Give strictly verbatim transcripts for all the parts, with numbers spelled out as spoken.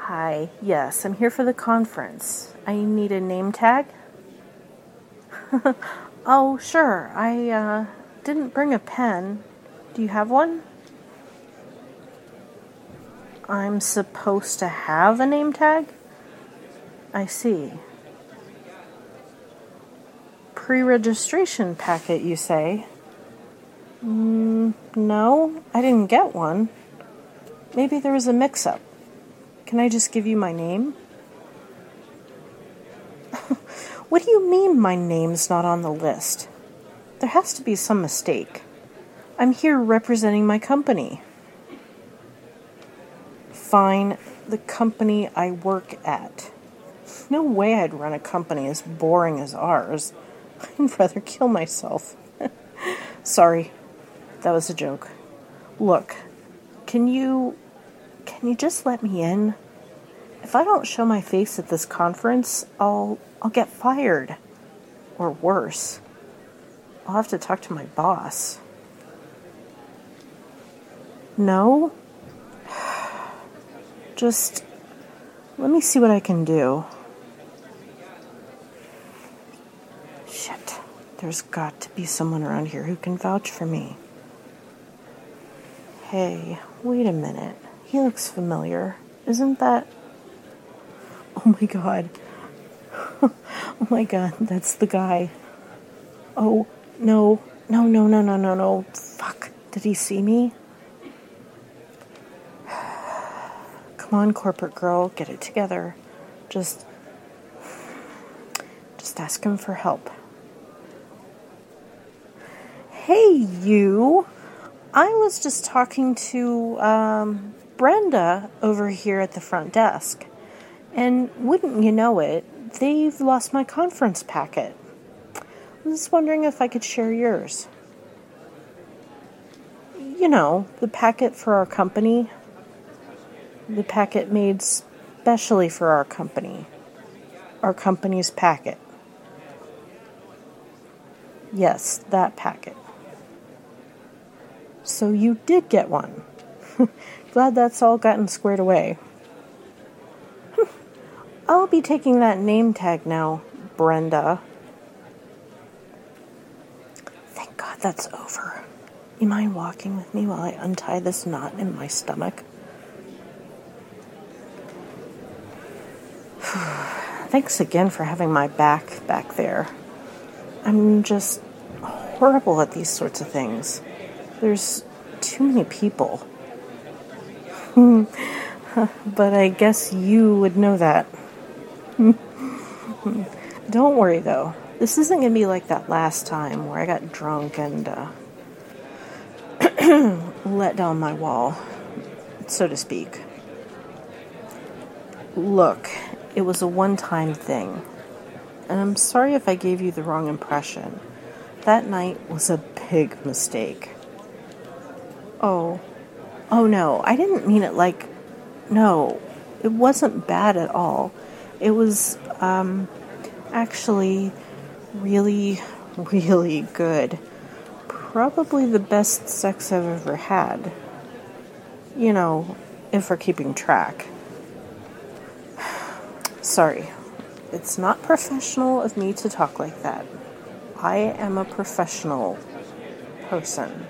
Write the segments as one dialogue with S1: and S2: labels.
S1: Hi, yes, I'm here for the conference. I need a name tag. Oh, sure. I uh, didn't bring a pen. Do you have one? I'm supposed to have a name tag? I see. Pre-registration packet, you say? Mm, no, I didn't get one. Maybe there was a mix-up. Can I just give you my name? What do you mean my name's not on the list? There has to be some mistake. I'm here representing my company. Fine, the company I work at. No way I'd run a company as boring as ours. I'd rather kill myself. Sorry, that was a joke. Look, can you... can you just let me in? If I don't show my face at this conference, I'll I'll get fired. Or worse. I'll have to talk to my boss. No? Just let me see what I can do. Shit. There's got to be someone around here who can vouch for me. Hey, wait a minute. He looks familiar. Isn't that... Oh my god. Oh my god, that's the guy. Oh, no. No, no, no, no, no, no. Fuck. Did he see me? Come on, corporate girl. Get it together. Just... Just ask him for help. Hey, you. I was just talking to, um, Brenda over here at the front desk. And wouldn't you know it, they've lost my conference packet. I was wondering if I could share yours. You know, the packet for our company. The packet made specially for our company. Our company's packet. Yes, that packet. So you did get one. Glad that's all gotten squared away. I'll be taking that name tag now, Brenda. Thank God that's over. You mind walking with me while I untie this knot in my stomach? Thanks again for having my back back there. I'm just horrible at these sorts of things. There's too many people. But I guess you would know that. Don't worry, though. This isn't going to be like that last time where I got drunk and uh, let down my wall, so to speak. Look, it was a one-time thing. And I'm sorry if I gave you the wrong impression. That night was a big mistake. Oh. Oh, no. I didn't mean it like... No. It wasn't bad at all. It was, um, actually really, really good. Probably the best sex I've ever had. You know, if we're keeping track. Sorry. It's not professional of me to talk like that. I am a professional person.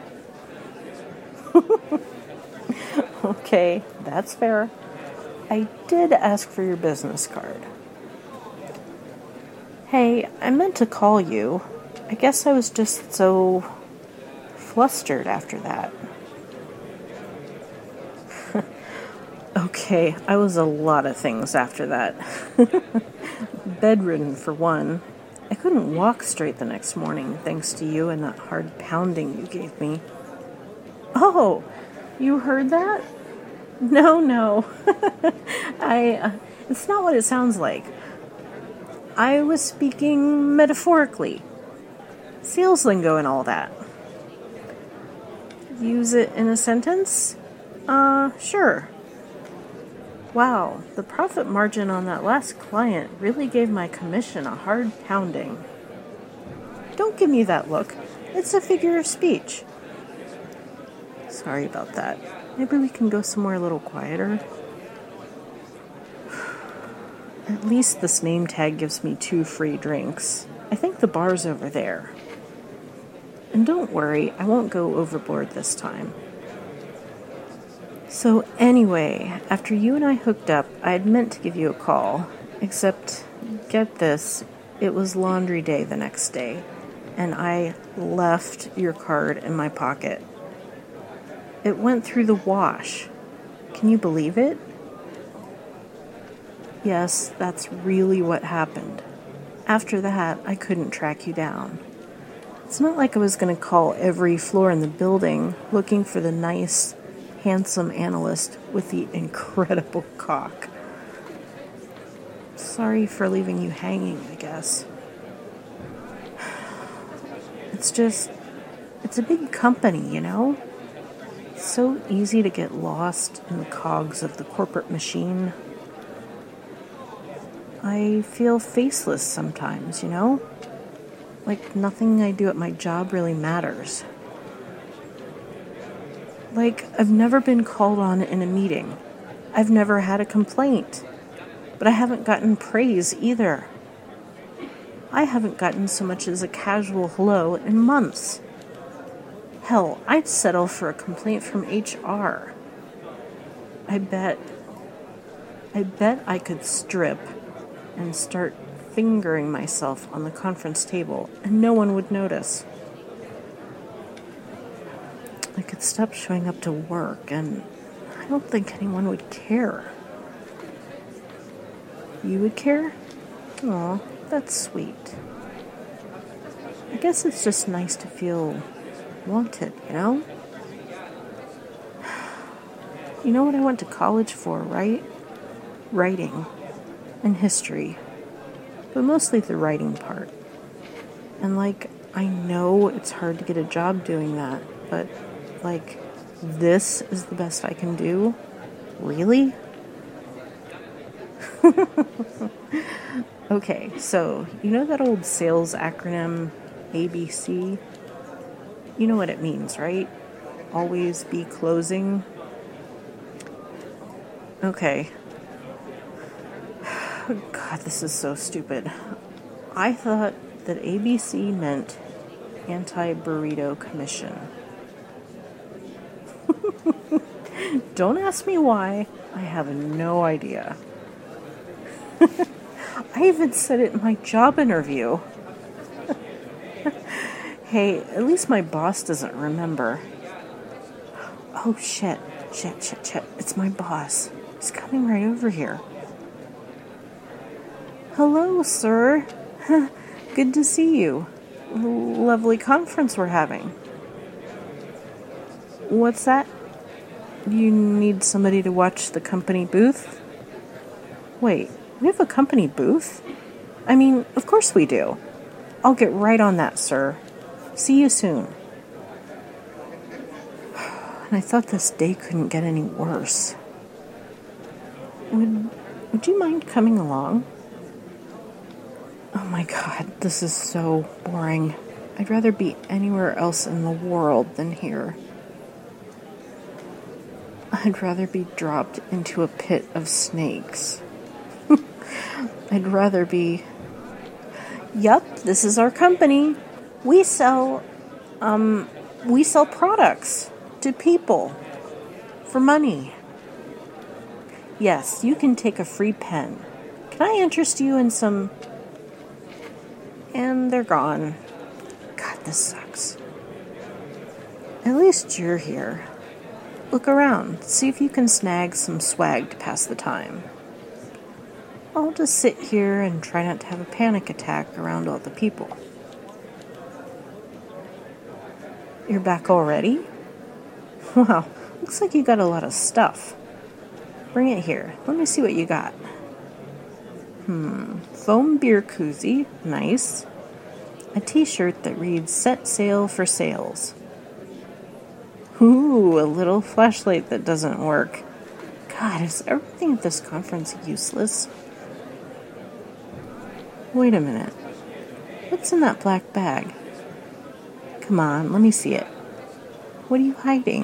S1: Okay, that's fair. I did ask for your business card. Hey, I meant to call you. I guess I was just so flustered after that. Okay, I was a lot of things after that. Bedridden, for one. I couldn't walk straight the next morning, thanks to you and that hard pounding you gave me. Oh, you heard that? No, no. I, uh, it's not what it sounds like. I was speaking metaphorically. Sales lingo and all that. Use it in a sentence? Uh, sure. Wow, the profit margin on that last client really gave my commission a hard pounding. Don't give me that look. It's a figure of speech. Sorry about that. Maybe we can go somewhere a little quieter. At least this name tag gives me two free drinks. I think the bar's over there. And don't worry, I won't go overboard this time. So anyway, after you and I hooked up, I had meant to give you a call. Except, get this, it was laundry day the next day, and I left your card in my pocket. It went through the wash. Can you believe it? Yes, that's really what happened. After that, I couldn't track you down. It's not like I was going to call every floor in the building looking for the nice, handsome analyst with the incredible cock. Sorry for leaving you hanging, I guess. It's just, it's a big company, you know? It's so easy to get lost in the cogs of the corporate machine. I feel faceless sometimes, you know? Like nothing I do at my job really matters. Like I've never been called on in a meeting. I've never had a complaint. But I haven't gotten praise either. I haven't gotten so much as a casual hello in months. Hell, I'd settle for a complaint from H R. I bet, I bet I could strip and start fingering myself on the conference table and no one would notice. I could stop showing up to work and I don't think anyone would care. You would care? Aw, that's sweet. I guess it's just nice to feel wanted, you know? You know what I went to college for, right? Writing and history. But mostly the writing part. And like, I know it's hard to get a job doing that, but like, this is the best I can do? Really? Okay, so you know that old sales acronym A B C? You know what it means, right? Always be closing. Okay. God, this is so stupid. I thought that A B C meant anti-burrito commission. Don't ask me why. I have no idea. I even said it in my job interview. Hey, at least my boss doesn't remember. Oh, shit. Shit, shit, shit. It's my boss. He's coming right over here. Hello, sir. Good to see you. Lovely conference we're having. What's that? You need somebody to watch the company booth? Wait, we have a company booth? I mean, of course we do. I'll get right on that, sir. See you soon. And I thought this day couldn't get any worse. Would, would you mind coming along? Oh my God, this is so boring. I'd rather be anywhere else in the world than here. I'd rather be dropped into a pit of snakes. I'd rather be... Yup, this is our company. We sell, um, we sell products to people for money. Yes, you can take a free pen. Can I interest you in some... And they're gone. God, this sucks. At least you're here. Look around. See if you can snag some swag to pass the time. I'll just sit here and try not to have a panic attack around all the people. You're back already? Wow, looks like you got a lot of stuff. Bring it here. Let me see what you got. Hmm, foam beer koozie. Nice. A t-shirt that reads, Set Sail for Sales. Ooh, a little flashlight that doesn't work. God, is everything at this conference useless? Wait a minute. What's in that black bag? Come on, let me see it. What are you hiding?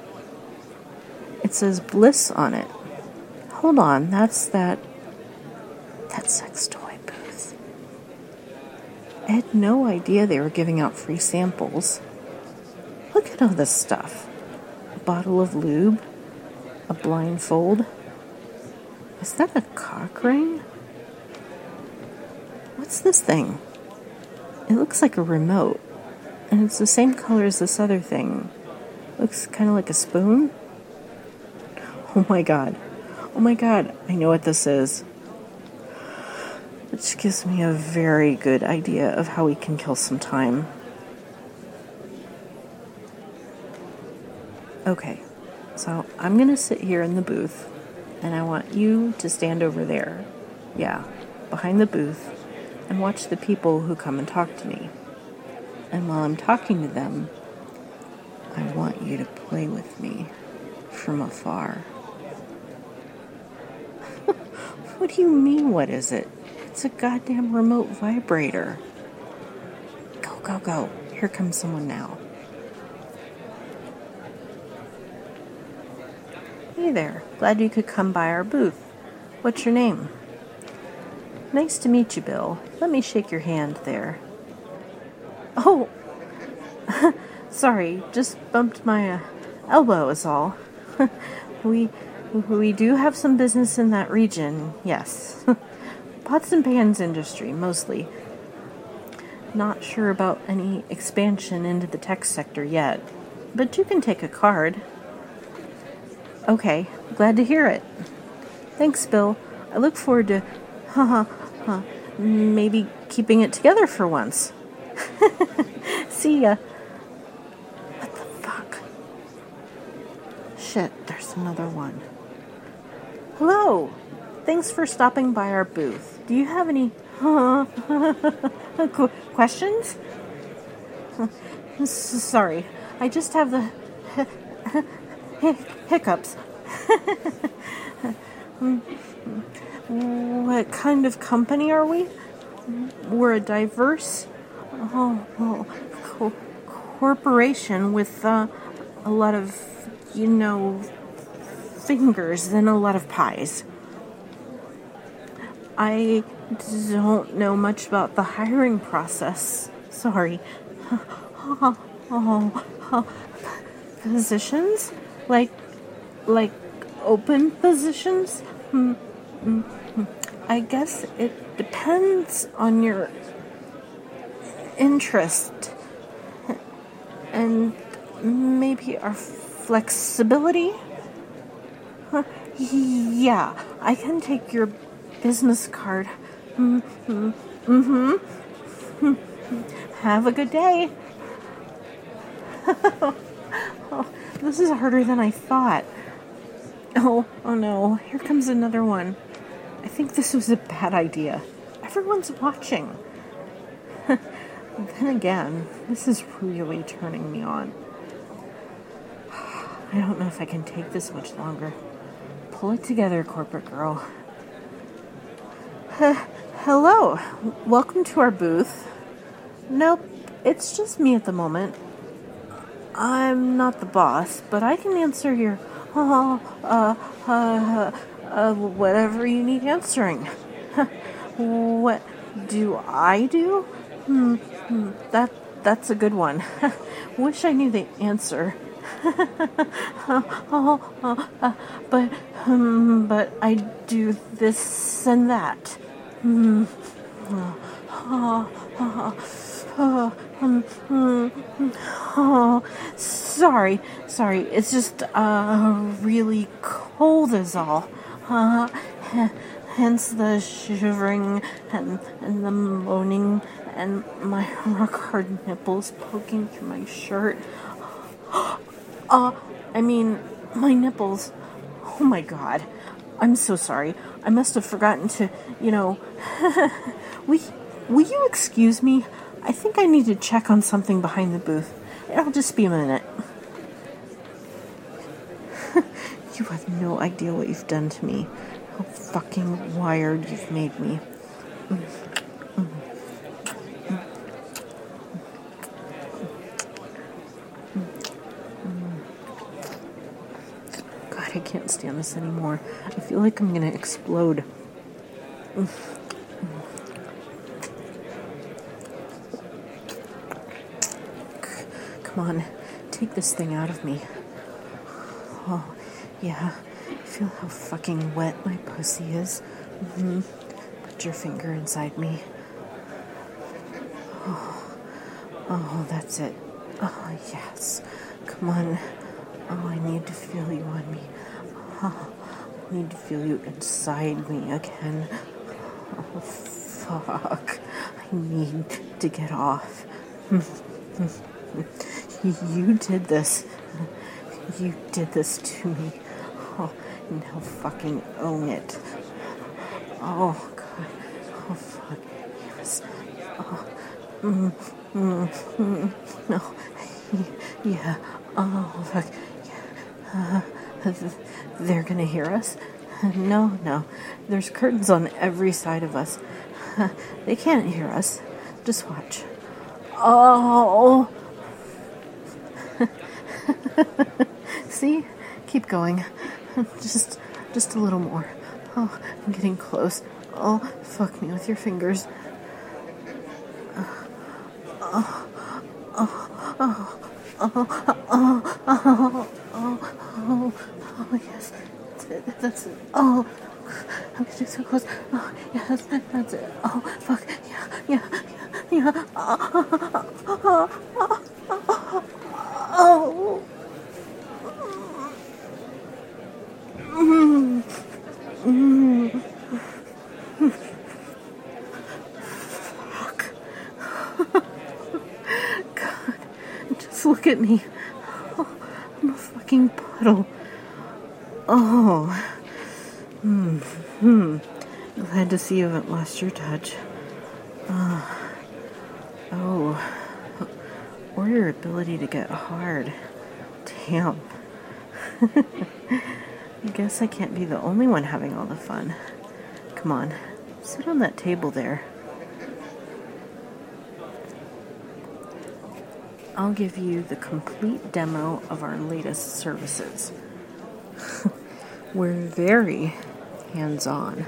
S1: It says Bliss on it. Hold on, that's that... That sex toy booth. I had no idea they were giving out free samples. Look at all this stuff. A bottle of lube. A blindfold. Is that a cock ring? What's this thing? It looks like a remote. And it's the same color as this other thing. Looks kind of like a spoon. Oh my god. Oh my god. I know what this is. Which gives me a very good idea of how we can kill some time. Okay. So I'm going to sit here in the booth. And I want you to stand over there. Yeah. Behind the booth. And watch the people who come and talk to me. And while I'm talking to them, I want you to play with me from afar. What do you mean, what is it? It's a goddamn remote vibrator. Go, go, go. Here comes someone now. Hey there. Glad you could come by our booth. What's your name? Nice to meet you, Bill. Let me shake your hand there. Oh, sorry, just bumped my uh, elbow is all. we we do have some business in that region, yes. Pots and pans industry, mostly. Not sure about any expansion into the tech sector yet, but you can take a card. Okay, glad to hear it. Thanks, Bill. I look forward to, haha, huh, maybe keeping it together for once. See ya. What the fuck? Shit, there's another one. Hello. Thanks for stopping by our booth. Do you have any uh, qu- questions? Sorry, I just have the hiccups. What kind of company are we? We're a diverse oh, oh, co- corporation with uh, a lot of, you know, fingers and a lot of pies. I don't know much about the hiring process. Sorry. Oh, oh, oh. Positions? Like, like open positions? Hmm. I guess it depends on your interest and maybe our flexibility. Huh? Yeah, I can take your business card. Mm-hmm. Mm-hmm. Have a good day. Oh, this is harder than I thought. Oh, oh no, here comes another one. I think this was a bad idea. Everyone's watching. Then again, this is really turning me on. I don't know if I can take this much longer. Pull it together, corporate girl. Uh, hello. Welcome to our booth. Nope, it's just me at the moment. I'm not the boss, but I can answer your uh, uh, uh, uh, whatever you need answering. What do I do? Hmm, hmm, that that's a good one. Wish I knew the answer. oh, oh, uh, but um, but I do this and that. Hmm. Oh, oh, oh, um, oh, sorry, sorry. It's just uh really cold is all. Uh, hence the shivering and and the moaning and my rock hard nipples poking through my shirt. Uh, I mean, my nipples. Oh my god. I'm so sorry. I must have forgotten to, you know. will, will you excuse me? I think I need to check on something behind the booth. It'll just be a minute. You have no idea what you've done to me. How fucking wired you've made me. Mm. Mm. God, I can't stand this anymore. I feel like I'm gonna explode. Come on, take this thing out of me. Oh, yeah. Feel how fucking wet my pussy is? Mm-hmm. Put your finger inside me. Oh, oh, that's it. Oh, yes. Come on. Oh, I need to feel you on me. Oh, I need to feel you inside me again. Oh, fuck. I need to get off. You did this. You did this to me. Oh, now fucking own it. Oh, God. Oh, fuck. Yes. Oh. Mm, mm, mm, no. Yeah. Oh, fuck. Yeah. Uh, they're gonna hear us? No, no. There's curtains on every side of us. They can't hear us. Just watch. Oh. See? Keep going. Just just a little more. Oh, I'm getting close. Oh, fuck me with your fingers. Oh, oh, oh, oh, oh, oh, oh, oh, oh, yes. That's it. That's it. Oh, I'm getting so close. Oh, yes, that's it. Oh, fuck. Yeah, yeah, yeah, yeah. Oh, oh, oh, oh, oh. Mm. Mm. Fuck. God, just look at me. Oh, I'm a fucking puddle. Oh. Hmm. Hmm. Glad to see you haven't lost your touch. Uh, oh. Or your ability to get hard. Damn. I guess I can't be the only one having all the fun. Come on, sit on that table there. I'll give you the complete demo of our latest services. We're very hands-on.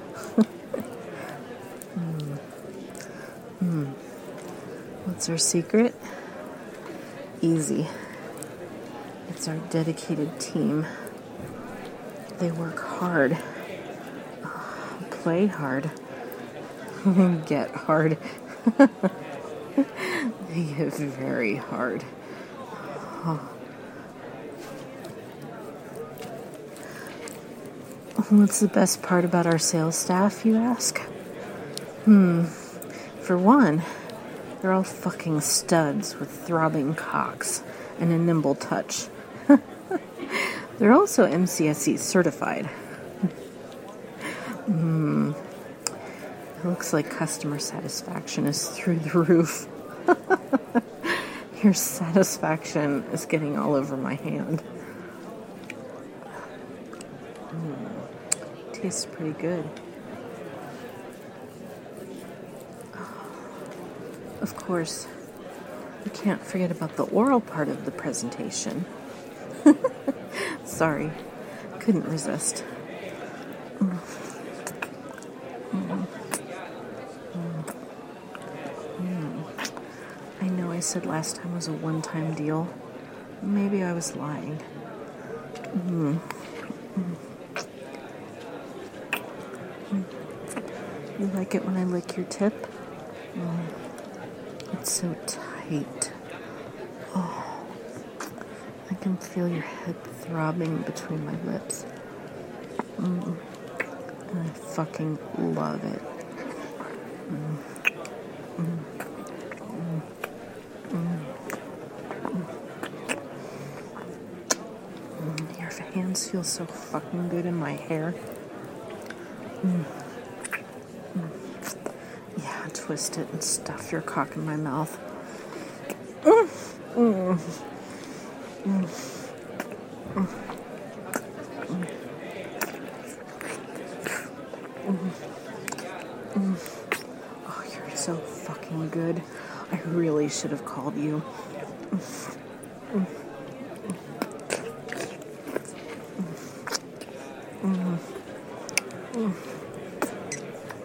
S1: mm. Mm. What's our secret? Easy. It's our dedicated team. They work hard. Play hard. Get hard. They get very hard. Oh. What's the best part about our sales staff, you ask? Hmm. For one, they're all fucking studs with throbbing cocks and a nimble touch. They're also M C S E certified. Hmm. It looks like customer satisfaction is through the roof. Your satisfaction is getting all over my hand. Mm. Tastes pretty good. Of course, you can't forget about the oral part of the presentation. Sorry, couldn't resist. Mm. Mm. Mm. Mm. I know I said last time was a one-time deal. Maybe I was lying. Mm. Mm. Mm. You like it when I lick your tip? Mm. It's so tight. Oh. I can feel your head throbbing between my lips. Mm. And I fucking love it. Mm. Mm. Mm. Mm. Mm. Your hands feel so fucking good in my hair. Mm. Mm. Yeah, twist it and stuff your cock in my mouth. Mm. Mm. Mm. Mm. Mm. Mm. Mm. Oh, you're so fucking good. I really should have called you. Mm. Mm. Mm. Mm.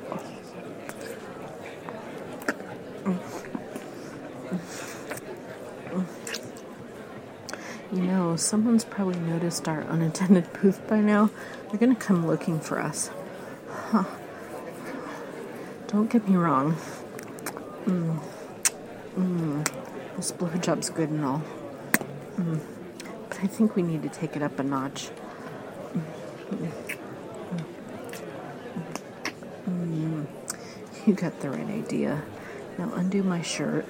S1: know, someone's probably noticed our unattended booth by now. They're gonna come looking for us. Huh. Don't get me wrong. Mm. Mm. This blowjob's good and all. Mm. But I think we need to take it up a notch. Mm. Mm. You got the right idea. Now undo my shirt.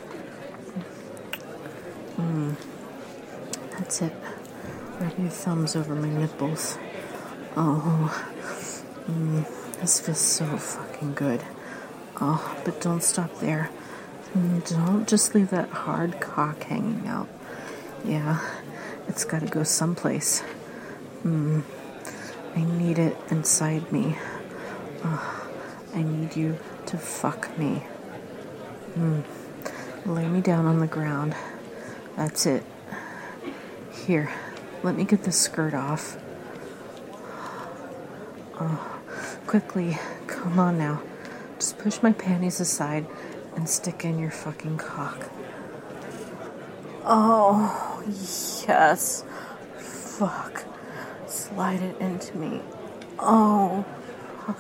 S1: Mm. That's it. Rub your thumbs over my nipples. Oh. Mm. This feels so fucking good. Oh, but don't stop there. Don't just leave that hard cock hanging out. Yeah, it's gotta go someplace. Mm. I need it inside me. Oh, I need you to fuck me. Mm. Lay me down on the ground. That's it. Here, let me get this skirt off. Oh, quickly, come on now. Just push my panties aside and stick in your fucking cock. Oh, yes. Fuck. Slide it into me. Oh, fuck.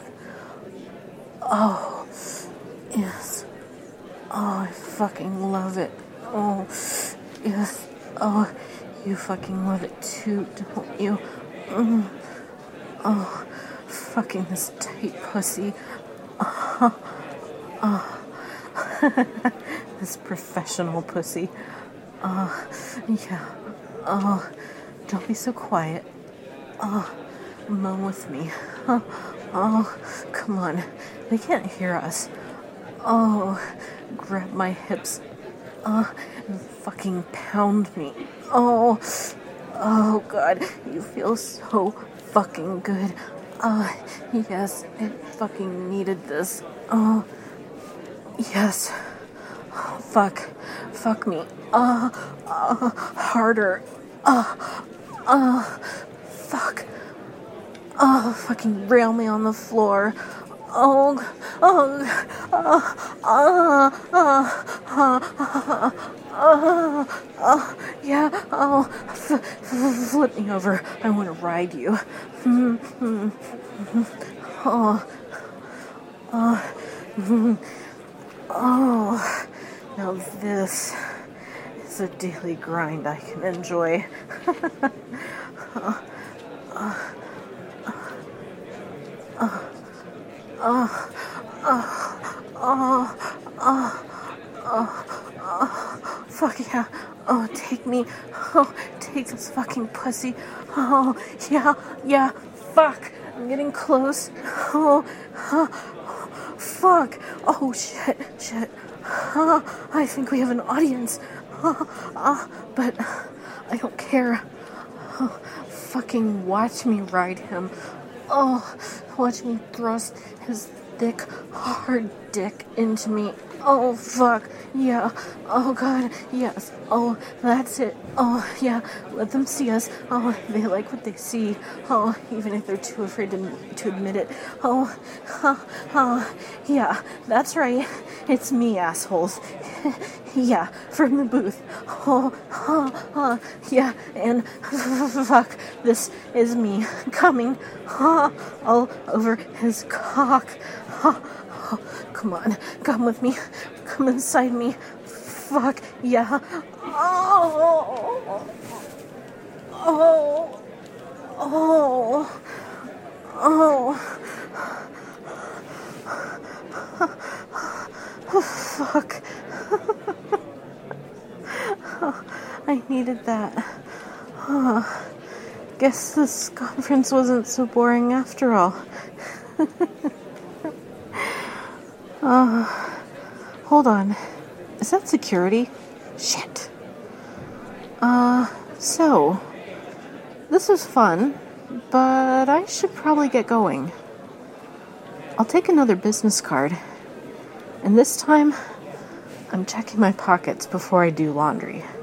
S1: Oh, yes. Oh, I fucking love it. Oh, yes. Oh, you fucking love it too, don't you? Mm. Oh, fucking this tight pussy. Oh, oh. This professional pussy. Oh, yeah. Oh, don't be so quiet. Oh, moan with me. Oh, oh, come on. They can't hear us. Oh, grab my hips. Oh, and fucking pound me. Oh, oh God, you feel so fucking good. Oh, yes, I fucking needed this. Oh, yes. Oh, fuck. Fuck me. Oh, oh, harder. Oh, oh, fuck. Oh, fucking rail me on the floor. Oh, oh, oh, oh, oh, oh, oh, oh, yeah, oh, f- f- flip me over. I want to ride you. Mm-hmm. Oh, oh, mm-hmm. Oh, now this is a daily grind I can enjoy. oh, oh, oh. Oh, oh, oh, oh, oh, oh, fuck yeah. Oh, take me. Oh, take this fucking pussy. Oh, yeah, yeah, fuck. I'm getting close. Oh, oh, fuck. Oh, shit, shit. Oh, I think we have an audience. Oh, oh, but I don't care. Oh, fucking watch me ride him. Oh, watch me thrust his thick, hard dick into me. Oh, fuck. Yeah. Oh, God. Yes. Oh, that's it. Oh, yeah. Let them see us. Oh, they like what they see. Oh, even if they're too afraid to, to admit it. Oh, oh, oh, yeah. That's right. It's me, assholes. Yeah, from the booth. Oh, oh, oh, yeah, and fuck, this is me coming oh, all over his cock. Oh, oh, come on, come with me, come inside me. Fuck, yeah. Oh, oh, oh, oh. Oh, fuck. Oh, I needed that. Oh, guess this conference wasn't so boring after all. Oh, hold on. Is that security? Shit. Uh, so, this was fun, but I should probably get going. I'll take another business card. And this time, I'm checking my pockets before I do laundry.